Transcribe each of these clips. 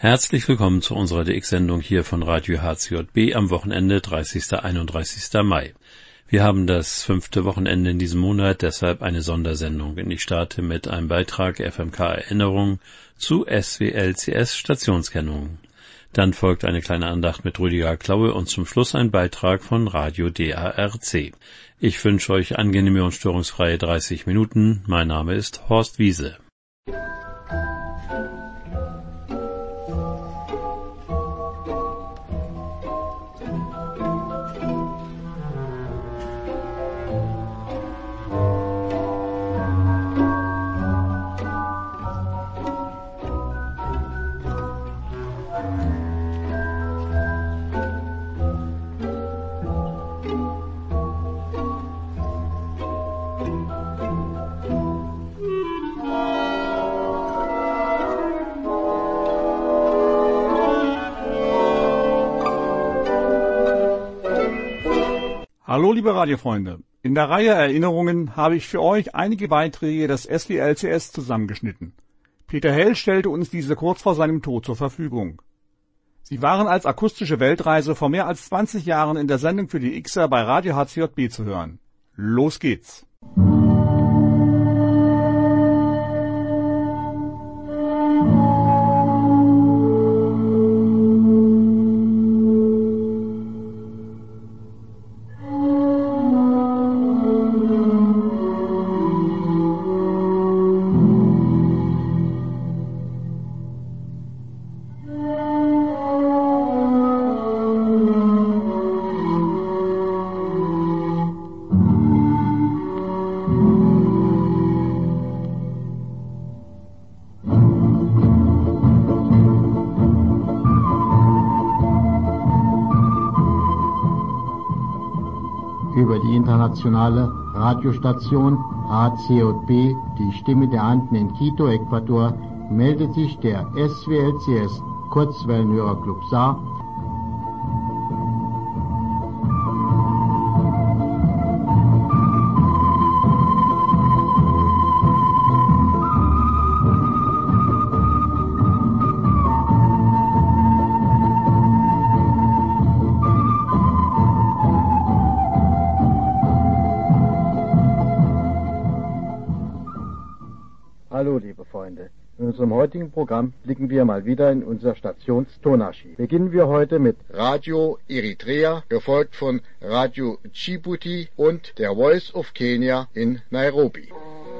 Herzlich willkommen zu unserer DX-Sendung hier von Radio HCJB am Wochenende 30. 31. Mai. Wir haben das 5. Wochenende in diesem Monat, deshalb eine Sondersendung. Und ich starte mit einem Beitrag FMK Erinnerung zu SWLCS Stationskennung. Dann folgt eine kleine Andacht mit Rüdiger Klaue und zum Schluss ein Beitrag von Radio DARC. Ich wünsche euch angenehme und störungsfreie 30 Minuten. Mein Name ist Horst Wiese. Hallo liebe Radiofreunde, in der Reihe Erinnerungen habe ich für euch einige Beiträge des SWLCS zusammengeschnitten. Peter Hell stellte uns diese kurz vor seinem Tod zur Verfügung. Sie waren als akustische Weltreise vor mehr als 20 Jahren in der Sendung für die Xer bei Radio HCJB zu hören. Los geht's! Über die internationale Radiostation HCJB, die Stimme der Anden in Quito, Ecuador, meldet sich der SWLCS Kurzwellenhörerclub Saar. Hallo liebe Freunde, in unserem heutigen Programm blicken wir mal wieder in unser Stationstonarchiv. Beginnen wir heute mit Radio Eritrea, gefolgt von Radio Djibouti und der Voice of Kenya in Nairobi.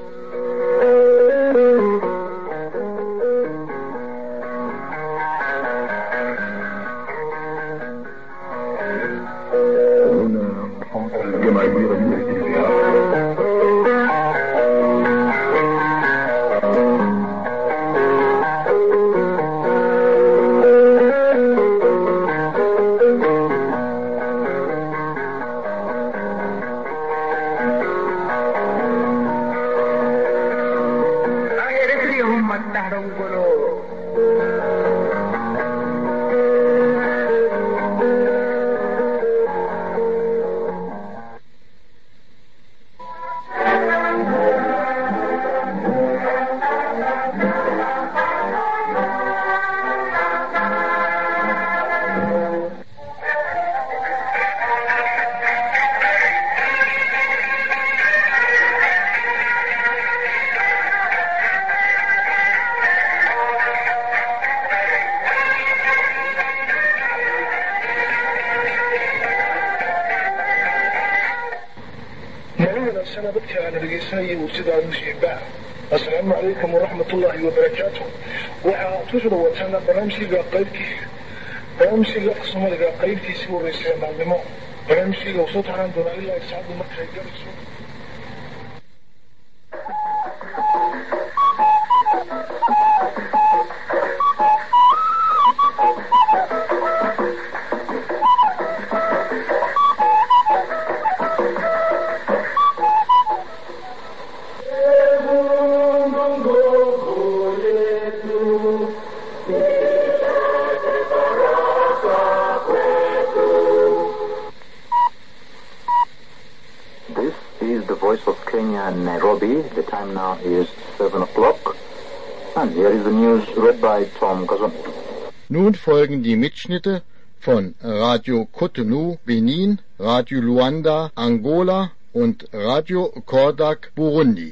السلام عليكم ورحمة الله وبركاته. وحاطوش روتانا برامسيقا قصمالقا قيبتي سوى بيسيان معلمو برامسيقا وصوت عن دونا إلا يسعد المكة يجرسو. Nairobi. The time now is 7 o'clock. And here is the news read by Tom Kazan. Nun folgen die Mitschnitte von Radio Cotonou, Benin, Radio Luanda, Angola und Radio Kordak, Burundi.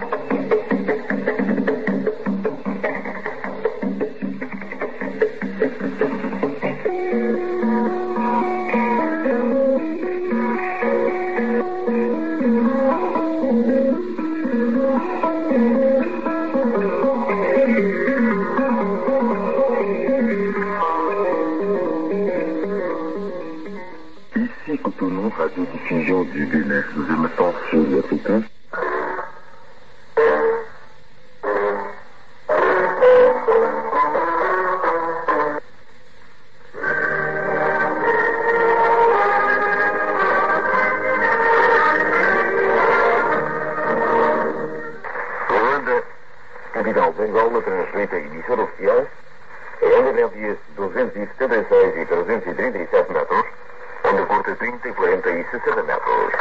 Radio-diffusion du Bénin. Nous émettons sur le fréquence. Segundo, capital Bengal, transmite a emissora oficial a onda média 276 e 337 metros, onda curta 30, 40 e 60 metros.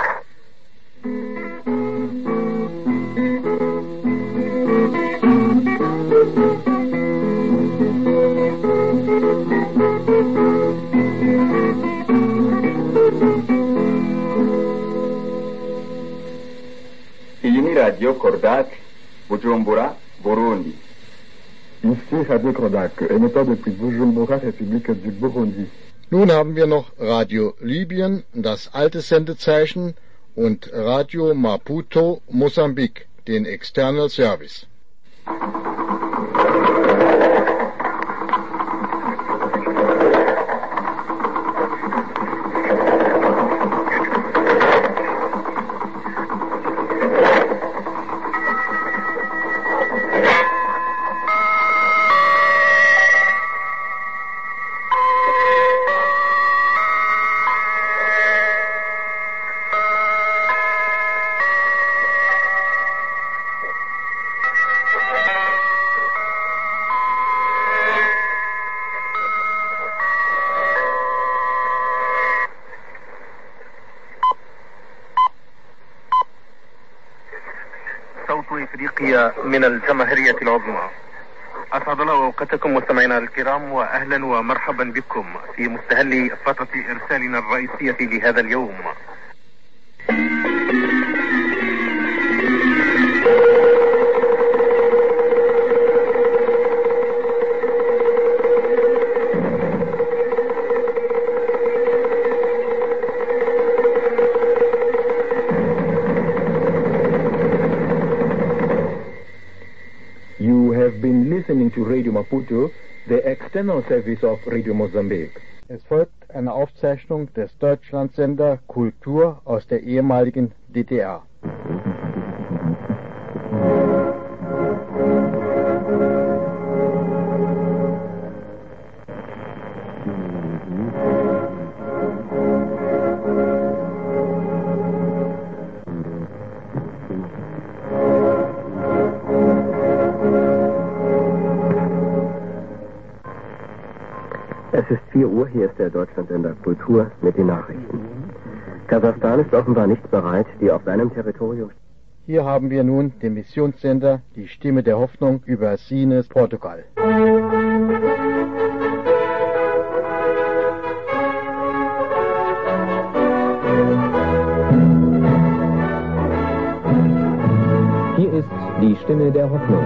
Iyi ni Radio Kordak, Bujumbura, Burundi. Ici Radio Kordak, émetteur depuis Bujumbura, République du Burundi. Nun haben wir noch Radio Libyen, das alte Sendezeichen, und Radio Maputo, Mosambik, den External Service. إفريقيا من الجماهيرية العظمى. أسعد الله أوقاتكم مستمعينا الكرام، وأهلا ومرحبا بكم في مستهل فترة إرسالنا الرئيسية لهذا اليوم. Listening to Radio Maputo, the external service of Radio Mosambik. Es folgt eine Aufzeichnung des Deutschlandsender Kultur aus der ehemaligen DDR. Es ist 4 Uhr, hier ist der Deutschlandsender Kultur mit den Nachrichten. Kasachstan ist offenbar nicht bereit, die auf seinem Territorium... Hier haben wir nun den Missionssender, die Stimme der Hoffnung über Sines, Portugal. Hier ist die Stimme der Hoffnung.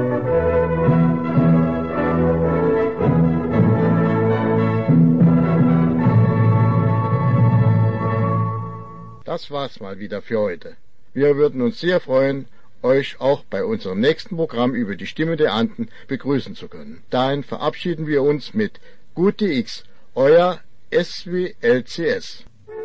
Das war's mal wieder für heute. Wir würden uns sehr freuen, euch auch bei unserem nächsten Programm über die Stimme der Anden begrüßen zu können. Dahin verabschieden wir uns mit Gute X, euer SWLCS.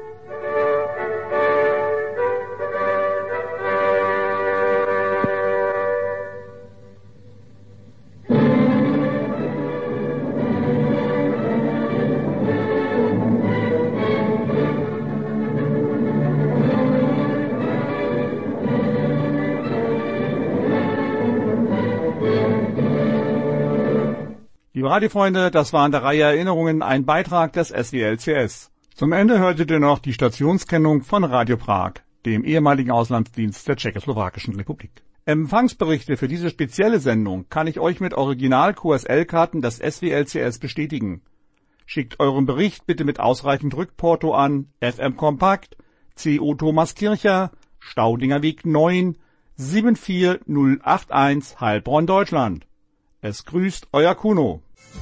Liebe Radiofreunde, das war in der Reihe Erinnerungen ein Beitrag des SWLCS. Zum Ende hörtet ihr noch die Stationskennung von Radio Prag, dem ehemaligen Auslandsdienst der Tschechoslowakischen Republik. Empfangsberichte für diese spezielle Sendung kann ich euch mit Original-QSL-Karten des SWLCS bestätigen. Schickt euren Bericht bitte mit ausreichend Rückporto an FM Kompakt, CO Thomas Kircher, Staudinger Weg 9, 74081 Heilbronn, Deutschland. Es grüßt euer Kuno.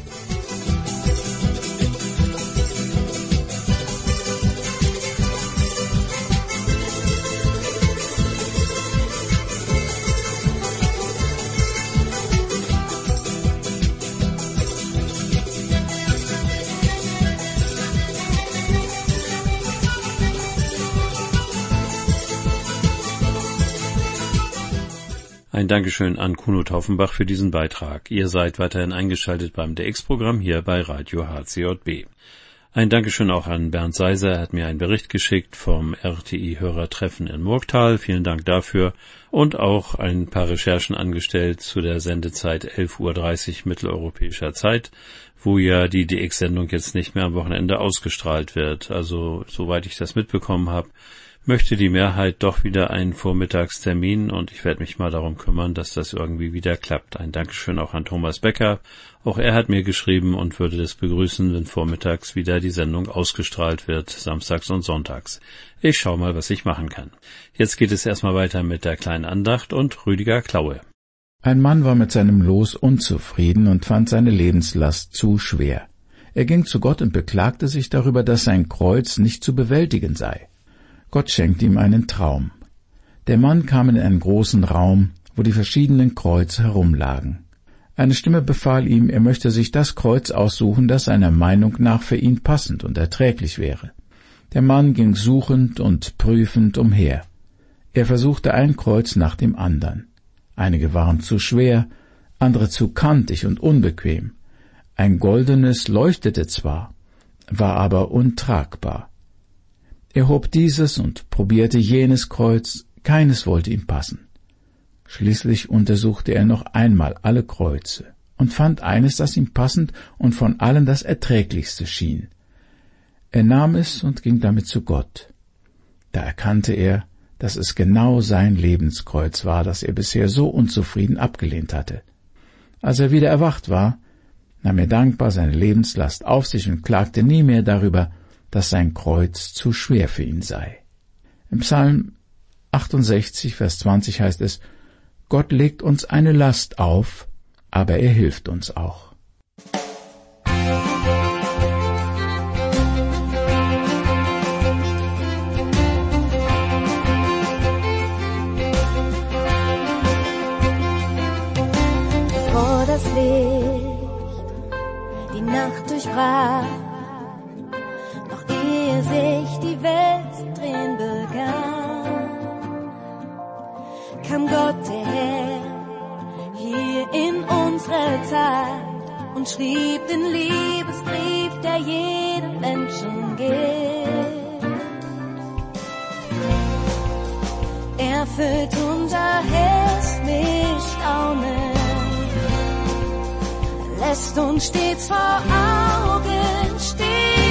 Ein Dankeschön an Kuno Taufenbach für diesen Beitrag. Ihr seid weiterhin eingeschaltet beim DX-Programm hier bei Radio HCJB. Ein Dankeschön auch an Bernd Seiser. Er hat mir einen Bericht geschickt vom RTI-Hörertreffen in Murgtal. Vielen Dank dafür. Und auch ein paar Recherchen angestellt zu der Sendezeit 11:30 Uhr mitteleuropäischer Zeit, wo ja die DX-Sendung jetzt nicht mehr am Wochenende ausgestrahlt wird. Also, soweit ich das mitbekommen habe, möchte die Mehrheit doch wieder einen Vormittagstermin und ich werde mich mal darum kümmern, dass das irgendwie wieder klappt. Ein Dankeschön auch an Thomas Becker. Auch er hat mir geschrieben und würde es begrüßen, wenn vormittags wieder die Sendung ausgestrahlt wird, samstags und sonntags. Ich schau mal, was ich machen kann. Jetzt geht es erstmal weiter mit der kleinen Andacht und Rüdiger Klaue. Ein Mann war mit seinem Los unzufrieden und fand seine Lebenslast zu schwer. Er ging zu Gott und beklagte sich darüber, dass sein Kreuz nicht zu bewältigen sei. Gott schenkte ihm einen Traum. Der Mann kam in einen großen Raum, wo die verschiedenen Kreuze herumlagen. Eine Stimme befahl ihm, er möchte sich das Kreuz aussuchen, das seiner Meinung nach für ihn passend und erträglich wäre. Der Mann ging suchend und prüfend umher. Er versuchte ein Kreuz nach dem anderen. Einige waren zu schwer, andere zu kantig und unbequem. Ein goldenes leuchtete zwar, war aber untragbar. Er hob dieses und probierte jenes Kreuz, keines wollte ihm passen. Schließlich untersuchte er noch einmal alle Kreuze und fand eines, das ihm passend und von allen das erträglichste schien. Er nahm es und ging damit zu Gott. Da erkannte er, dass es genau sein Lebenskreuz war, das er bisher so unzufrieden abgelehnt hatte. Als er wieder erwacht war, nahm er dankbar seine Lebenslast auf sich und klagte nie mehr darüber, dass sein Kreuz zu schwer für ihn sei. Im Psalm 68, Vers 20 heißt es, Gott legt uns eine Last auf, aber er hilft uns auch. Bevor das Licht die Nacht durchbrach, ehe sich die Welt zu drehen begann, kam Gott der Herr hier in unsere Zeit und schrieb den Liebesbrief, der jedem Menschen gilt. Er füllt unser Herz mit Staunen, lässt uns stets vor Augen stehen.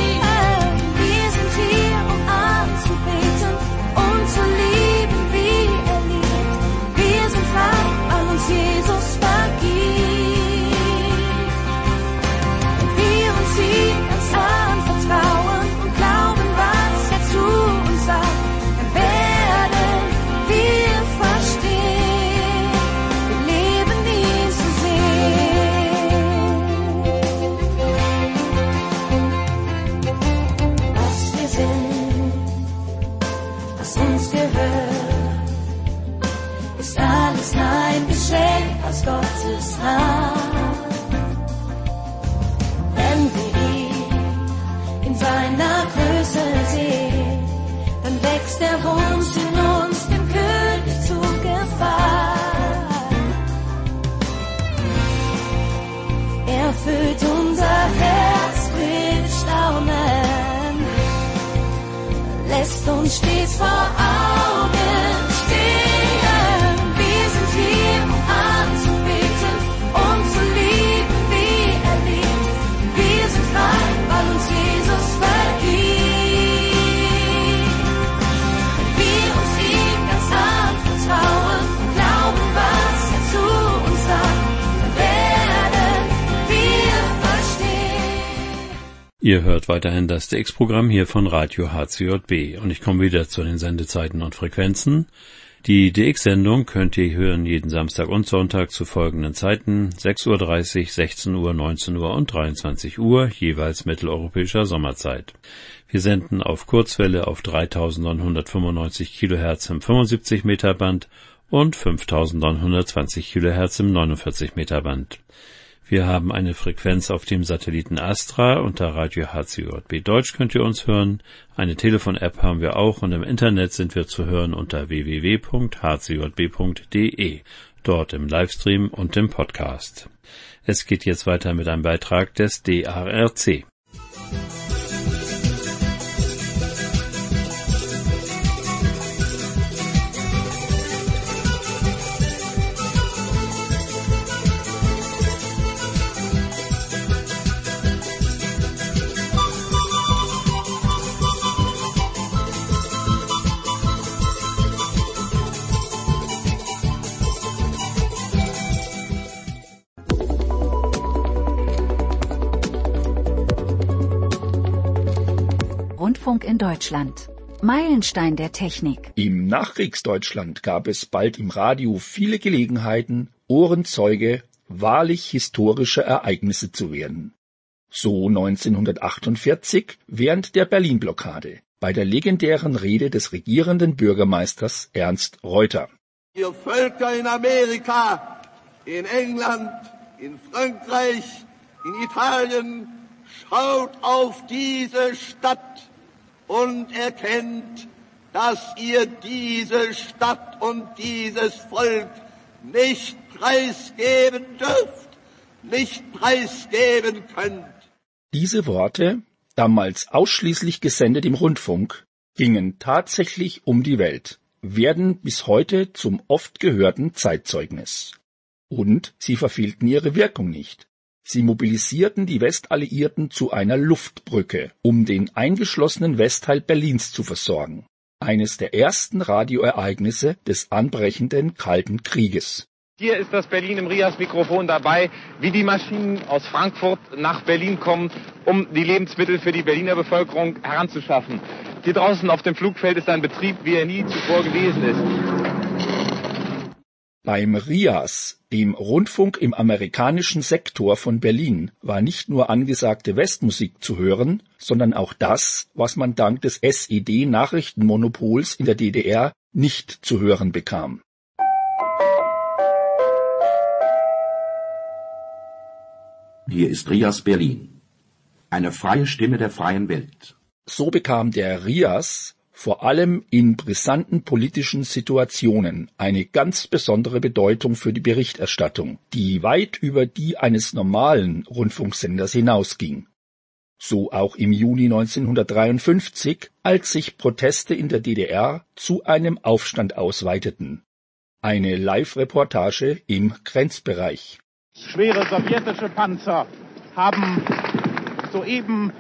Zu lieben, wie er liebt. Wir sind frei, weil uns Jesus vergibt. Und wir uns ihm ganz anvertrauen und glauben, was er zu uns sagt, dann werden wir verstehen, wir leben ihn zu sehen. Was wir sind, was uns gehört, ist alles ein Geschenk aus Gottes Hand. Wenn wir ihn in seiner Größe sehen, dann wächst der Wunsch in uns, dem König zu gefallen. Er füllt unser Herz mit Staunen, lässt uns stets vor Augen stehen. Wir sind hier, um anzubeten und zu lieben, wie er liebt. Wir sind frei, weil uns Jesus vergibt. Wenn wir uns Ihr hört weiterhin das DX-Programm hier von Radio HCJB und ich komme wieder zu den Sendezeiten und Frequenzen. Die DX-Sendung könnt ihr hören jeden Samstag und Sonntag zu folgenden Zeiten: 6:30 Uhr, 16 Uhr, 19 Uhr und 23 Uhr, jeweils mitteleuropäischer Sommerzeit. Wir senden auf Kurzwelle auf 3995 kHz im 75 Meter Band und 5920 kHz im 49 Meter Band. Wir haben eine Frequenz auf dem Satelliten Astra. Unter Radio HCJB Deutsch könnt ihr uns hören. Eine Telefon-App haben wir auch und im Internet sind wir zu hören unter www.hcjb.de, dort im Livestream und im Podcast. Es geht jetzt weiter mit einem Beitrag des DARC. Rundfunk in Deutschland. Meilenstein der Technik. Im Nachkriegsdeutschland gab es bald im Radio viele Gelegenheiten, Ohrenzeuge wahrlich historischer Ereignisse zu werden. So 1948 während der Berlin-Blockade, bei der legendären Rede des regierenden Bürgermeisters Ernst Reuter. Ihr Völker in Amerika, in England, in Frankreich, in Italien, schaut auf diese Stadt und erkennt, dass ihr diese Stadt und dieses Volk nicht preisgeben dürft, nicht preisgeben könnt. Diese Worte, damals ausschließlich gesendet im Rundfunk, gingen tatsächlich um die Welt, werden bis heute zum oft gehörten Zeitzeugnis. Und sie verfehlten ihre Wirkung nicht. Sie mobilisierten die Westalliierten zu einer Luftbrücke, um den eingeschlossenen Westteil Berlins zu versorgen. Eines der ersten Radioereignisse des anbrechenden Kalten Krieges. Hier ist das Berlin im Rias-Mikrofon dabei, wie die Maschinen aus Frankfurt nach Berlin kommen, um die Lebensmittel für die Berliner Bevölkerung heranzuschaffen. Hier draußen auf dem Flugfeld ist ein Betrieb, wie er nie zuvor gewesen ist. Beim RIAS, dem Rundfunk im amerikanischen Sektor von Berlin, war nicht nur angesagte Westmusik zu hören, sondern auch das, was man dank des SED-Nachrichtenmonopols in der DDR nicht zu hören bekam. Hier ist RIAS Berlin, eine freie Stimme der freien Welt. So bekam der RIAS vor allem in brisanten politischen Situationen eine ganz besondere Bedeutung für die Berichterstattung, die weit über die eines normalen Rundfunksenders hinausging. So auch im Juni 1953, als sich Proteste in der DDR zu einem Aufstand ausweiteten. Eine Live-Reportage im Grenzbereich. Schwere sowjetische Panzer haben soeben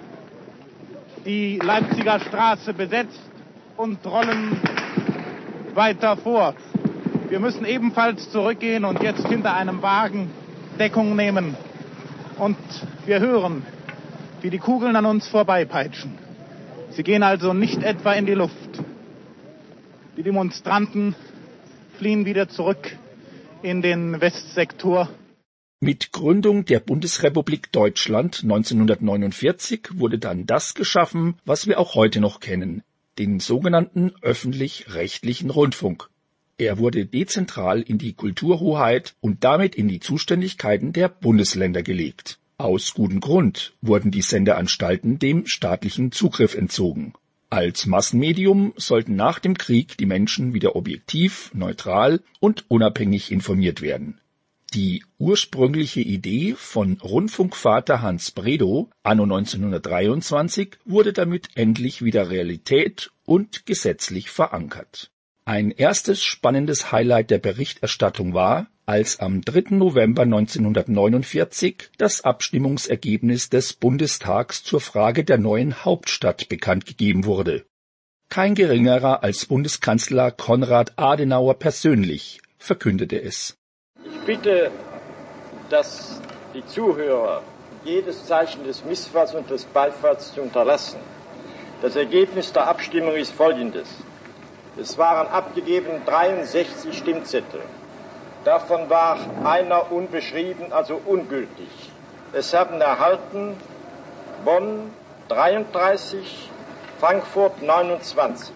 die Leipziger Straße besetzt und rollen weiter vor. Wir müssen ebenfalls zurückgehen und jetzt hinter einem Wagen Deckung nehmen. Und wir hören, wie die Kugeln an uns vorbeipeitschen. Sie gehen also nicht etwa in die Luft. Die Demonstranten fliehen wieder zurück in den Westsektor. Mit Gründung der Bundesrepublik Deutschland 1949 wurde dann das geschaffen, was wir auch heute noch kennen, den sogenannten öffentlich-rechtlichen Rundfunk. Er wurde dezentral in die Kulturhoheit und damit in die Zuständigkeiten der Bundesländer gelegt. Aus gutem Grund wurden die Sendeanstalten dem staatlichen Zugriff entzogen. Als Massenmedium sollten nach dem Krieg die Menschen wieder objektiv, neutral und unabhängig informiert werden. Die ursprüngliche Idee von Rundfunkvater Hans Bredow anno 1923 wurde damit endlich wieder Realität und gesetzlich verankert. Ein erstes spannendes Highlight der Berichterstattung war, als am 3. November 1949 das Abstimmungsergebnis des Bundestags zur Frage der neuen Hauptstadt bekannt gegeben wurde. Kein geringerer als Bundeskanzler Konrad Adenauer persönlich verkündete es. Ich bitte, dass die Zuhörer jedes Zeichen des Missfalls und des Beifalls zu unterlassen. Das Ergebnis der Abstimmung ist folgendes. Es waren abgegeben 63 Stimmzettel. Davon war einer unbeschrieben, also ungültig. Es haben erhalten Bonn 33, Frankfurt 29.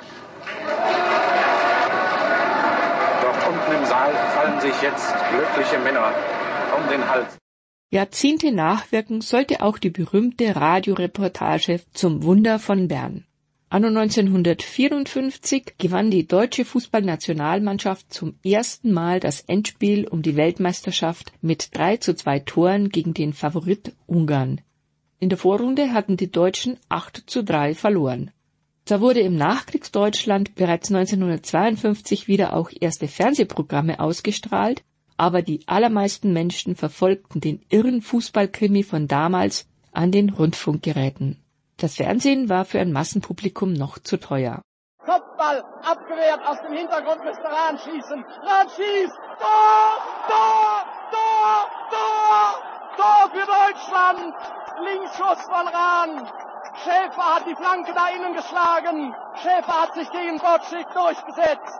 Dort unten im Saal fallen sich jetzt glückliche Männer um den Hals. Jahrzehnte nachwirken sollte auch die berühmte Radioreportage zum Wunder von Bern. Anno 1954 gewann die deutsche Fußballnationalmannschaft zum ersten Mal das Endspiel um die Weltmeisterschaft mit 3:2 Toren gegen den Favorit Ungarn. In der Vorrunde hatten die Deutschen 8:3 verloren. Zwar wurde im Nachkriegsdeutschland bereits 1952 wieder auch erste Fernsehprogramme ausgestrahlt, aber die allermeisten Menschen verfolgten den irren Fußballkrimi von damals an den Rundfunkgeräten. Das Fernsehen war für ein Massenpublikum noch zu teuer. Kopfball, abgewehrt, aus dem Hintergrund müsste Rahn schießen. Rahn schießt! Tor! Tor! Tor! Tor! Tor für Deutschland! Linksschuss von Rahn! Schäfer hat die Flanke da innen geschlagen. Schäfer hat sich gegen Botschik durchgesetzt.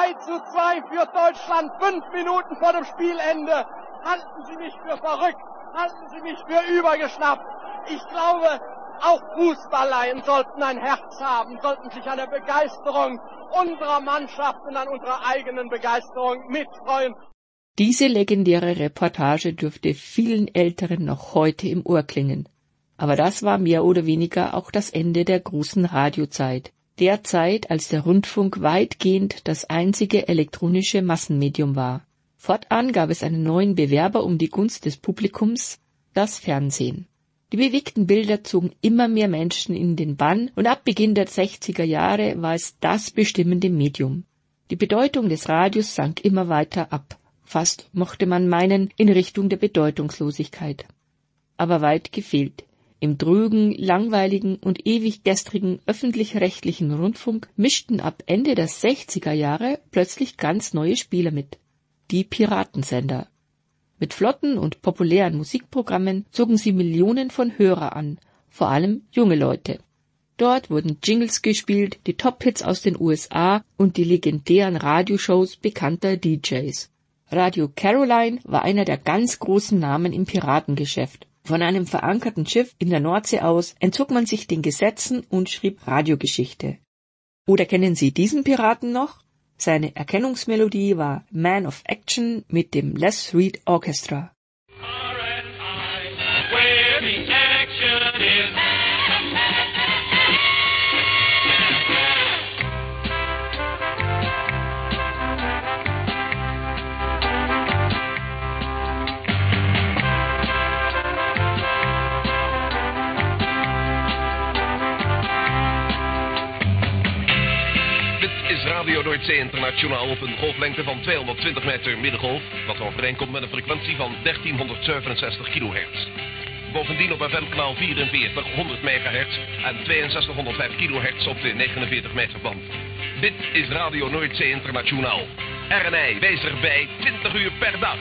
3:2 für Deutschland, 5 Minuten vor dem Spielende. Halten Sie mich für verrückt, halten Sie mich für übergeschnappt. Ich glaube, auch Fußballleien sollten ein Herz haben, sollten sich an der Begeisterung unserer Mannschaft und an unserer eigenen Begeisterung mitfreuen. Diese legendäre Reportage dürfte vielen Älteren noch heute im Ohr klingen. Aber das war mehr oder weniger auch das Ende der großen Radiozeit. Der Zeit, als der Rundfunk weitgehend das einzige elektronische Massenmedium war. Fortan gab es einen neuen Bewerber um die Gunst des Publikums, das Fernsehen. Die bewegten Bilder zogen immer mehr Menschen in den Bann und ab Beginn der 60er Jahre war es das bestimmende Medium. Die Bedeutung des Radios sank immer weiter ab, fast mochte man meinen, in Richtung der Bedeutungslosigkeit. Aber weit gefehlt. Im drögen, langweiligen und ewig gestrigen öffentlich-rechtlichen Rundfunk mischten ab Ende der 60er Jahre plötzlich ganz neue Spieler mit. Die Piratensender. Mit flotten und populären Musikprogrammen zogen sie Millionen von Hörer an, vor allem junge Leute. Dort wurden Jingles gespielt, die Top-Hits aus den USA und die legendären Radioshows bekannter DJs. Radio Caroline war einer der ganz großen Namen im Piratengeschäft. Von einem verankerten Schiff in der Nordsee aus entzog man sich den Gesetzen und schrieb Radiogeschichte. Oder kennen Sie diesen Piraten noch? Seine Erkennungsmelodie war Man of Action mit dem Les Reed Orchestra. Radio Noordzee Internationaal op een golflengte van 220 meter middengolf, wat overeenkomt met een frequentie van 1367 kHz. Bovendien op FM-kanaal 44 100 MHz en 6205 kHz op de 49 meter band. Dit is Radio Noordzee Internationaal. RNI, wees erbij, 20 uur per dag.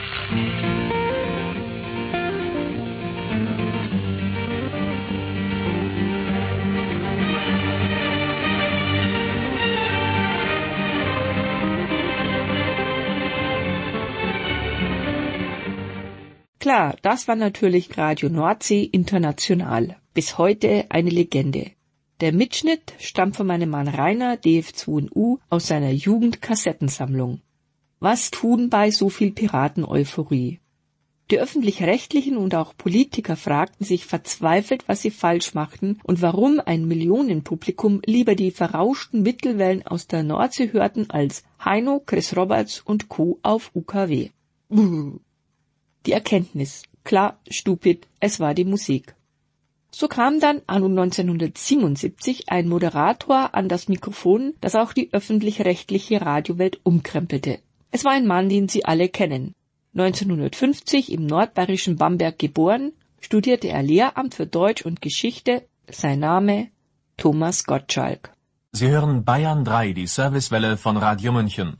Klar, das war natürlich Radio Nordsee International. Bis heute eine Legende. Der Mitschnitt stammt von meinem Mann Rainer DF2U aus seiner Jugendkassettensammlung. Was tun bei so viel Piraten-Euphorie? Die Öffentlich-Rechtlichen und auch Politiker fragten sich verzweifelt, was sie falsch machten und warum ein Millionenpublikum lieber die verrauschten Mittelwellen aus der Nordsee hörten als Heino, Chris Roberts und Co. auf UKW. Die Erkenntnis, klar, stupid, es war die Musik. So kam dann anno 1977 ein Moderator an das Mikrofon, das auch die öffentlich-rechtliche Radiowelt umkrempelte. Es war ein Mann, den Sie alle kennen. 1950 im nordbayerischen Bamberg geboren, studierte er Lehramt für Deutsch und Geschichte, sein Name Thomas Gottschalk. Sie hören Bayern 3, die Servicewelle von Radio München.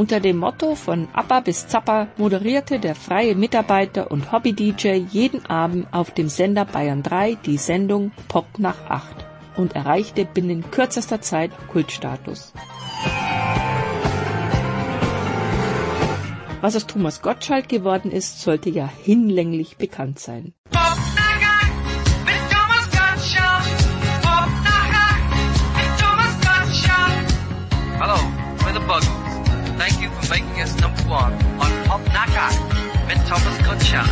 Unter dem Motto von Appa bis Zappa moderierte der freie Mitarbeiter und Hobby-DJ jeden Abend auf dem Sender Bayern 3 die Sendung Pop nach 8 und erreichte binnen kürzester Zeit Kultstatus. Was aus Thomas Gottschalk geworden ist, sollte ja hinlänglich bekannt sein. Hello, we're the Buggles. Thank you for making us number one on Pop Naka mit Thomas Gottschalk.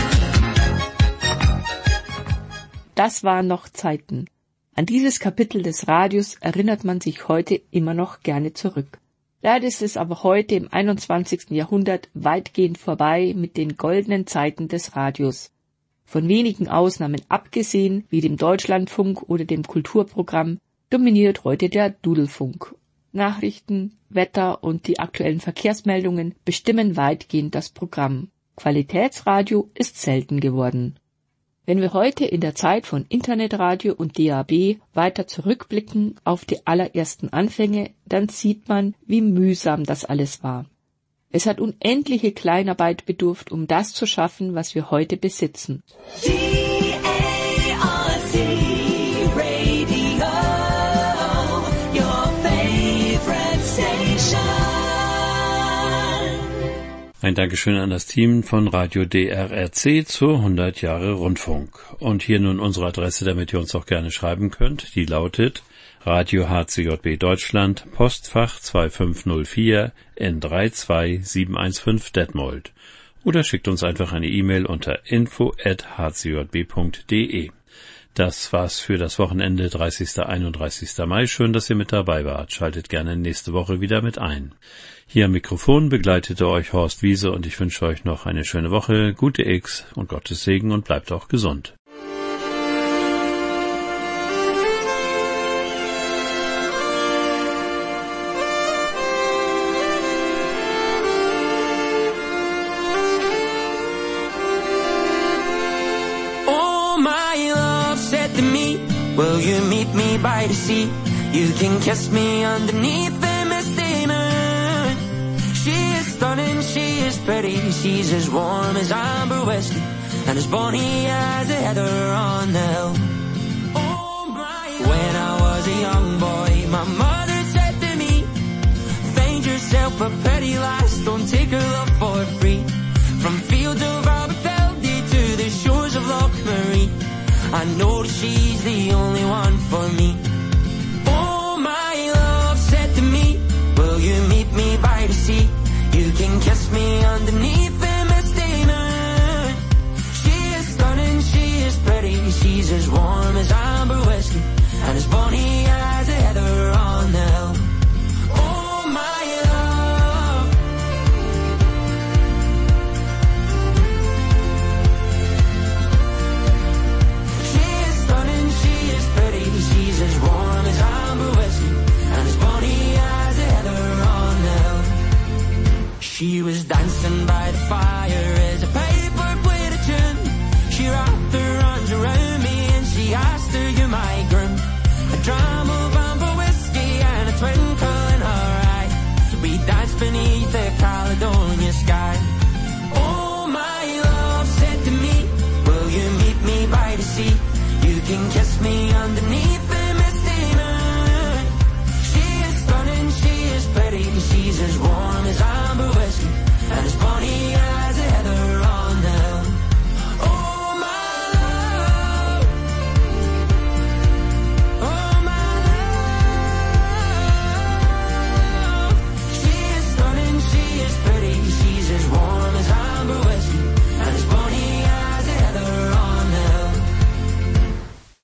Das waren noch Zeiten. An dieses Kapitel des Radios erinnert man sich heute immer noch gerne zurück. Leider ist es aber heute im 21. Jahrhundert weitgehend vorbei mit den goldenen Zeiten des Radios. Von wenigen Ausnahmen abgesehen, wie dem Deutschlandfunk oder dem Kulturprogramm, dominiert heute der Dudelfunk. Nachrichten, Wetter und die aktuellen Verkehrsmeldungen bestimmen weitgehend das Programm. Qualitätsradio ist selten geworden. Wenn wir heute in der Zeit von Internetradio und DAB weiter zurückblicken auf die allerersten Anfänge, dann sieht man, wie mühsam das alles war. Es hat unendliche Kleinarbeit bedurft, um das zu schaffen, was wir heute besitzen. Ein Dankeschön an das Team von Radio DRRC zu 100 Jahre Rundfunk. Und hier nun unsere Adresse, damit ihr uns auch gerne schreiben könnt. Die lautet Radio HCJB Deutschland, Postfach 2504 N32715 Detmold. Oder schickt uns einfach eine E-Mail unter info@hcjb.de. Das war's für das Wochenende 30. 31. Mai. Schön, dass ihr mit dabei wart. Schaltet gerne nächste Woche wieder mit ein. Hier am Mikrofon begleitete euch Horst Wiese und ich wünsche euch noch eine schöne Woche, gute X und Gottes Segen und bleibt auch gesund. Will you meet me by the sea? You can kiss me underneath the misty moon. She is stunning, she is pretty, she's as warm as amber whiskey and as bonny as a heather on the hill. When I was a young boy, my mother said to me, find yourself a pretty lass, don't take her love for free. From fields of Aberfeldy to the shores of Loch Marie, I know that she's the only one for me. Oh, my love said to me, will you meet me by the sea? You can kiss me underneath the misty moon. She is stunning, she is pretty, she's as warm as amber whiskey and as bonny as a heather on the hill. Oh, my love. She's as warm as amber whiskey and as bonny as a heather on the hill. She was dancing by the fire as a piper played a tune. She wrapped her arms around me and she asked, are you my groom? A dram of amber whiskey and a twinkle in her eye. We danced beneath the Caledonia sky. Oh, my love said to me, will you meet me by the sea? You can kiss me underneath